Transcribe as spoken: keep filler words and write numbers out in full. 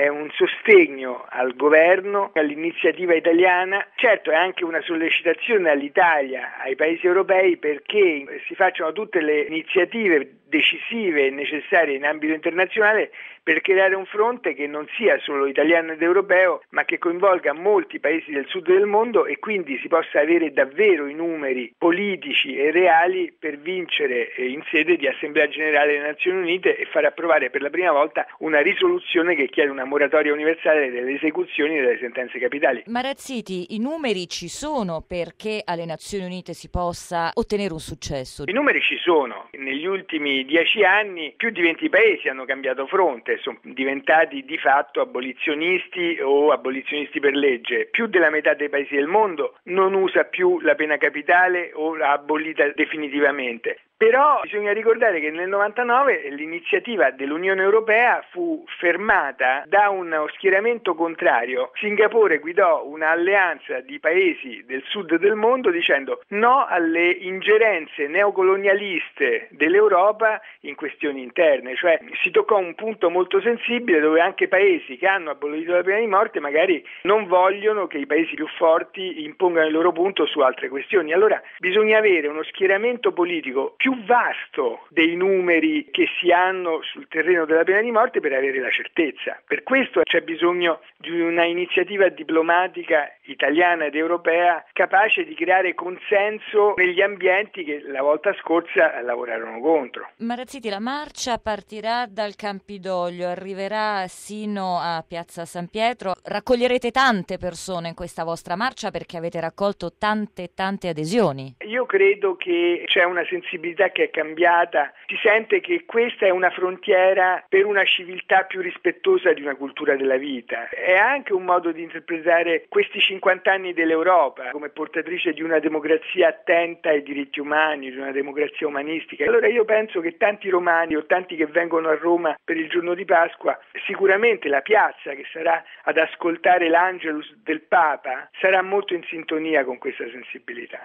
è un sostegno al governo, all'iniziativa italiana. Certo, è anche una sollecitazione all'Italia, ai paesi europei, perché si facciano tutte le iniziative decisive e necessarie in ambito internazionale per creare un fronte che non sia solo italiano ed europeo, ma che coinvolga molti paesi del sud del mondo e quindi si possa avere davvero i numeri politici e reali per vincere in sede di Assemblea Generale delle Nazioni Unite e far approvare per la prima volta una risoluzione che chiede una moratoria universale delle esecuzioni delle sentenze capitali. Marazziti, i numeri ci sono perché alle Nazioni Unite si possa ottenere un successo? I numeri ci sono. Negli ultimi dieci anni più di venti paesi hanno cambiato fronte, sono diventati di fatto abolizionisti o abolizionisti per legge. Più della metà dei paesi del mondo non usa più la pena capitale o l'ha abolita definitivamente. Però bisogna ricordare che nel novantanove l'iniziativa dell'Unione Europea fu fermata da uno schieramento contrario. Singapore guidò un'alleanza di paesi del sud del mondo dicendo no alle ingerenze neocolonialiste dell'Europa in questioni interne, cioè si toccò un punto molto sensibile dove anche paesi che hanno abolito la pena di morte magari non vogliono che i paesi più forti impongano il loro punto su altre questioni. Allora bisogna avere uno schieramento politico più più vasto dei numeri che si hanno sul terreno della pena di morte per avere la certezza. Per questo c'è bisogno di una iniziativa diplomatica italiana ed europea capace di creare consenso negli ambienti che la volta scorsa lavorarono contro. Marazziti, la marcia partirà dal Campidoglio, arriverà sino a Piazza San Pietro. Raccoglierete tante persone in questa vostra marcia perché avete raccolto tante tante adesioni. Io credo che c'è una sensibilità che è cambiata, si sente che questa è una frontiera per una civiltà più rispettosa di una cultura della vita. È anche un modo di interpretare questi cinquanta anni dell'Europa come portatrice di una democrazia attenta ai diritti umani, di una democrazia umanistica. Allora io penso che tanti romani o tanti che vengono a Roma per il giorno di Pasqua, sicuramente la piazza che sarà ad ascoltare l'Angelus del Papa sarà molto in sintonia con questa sensibilità.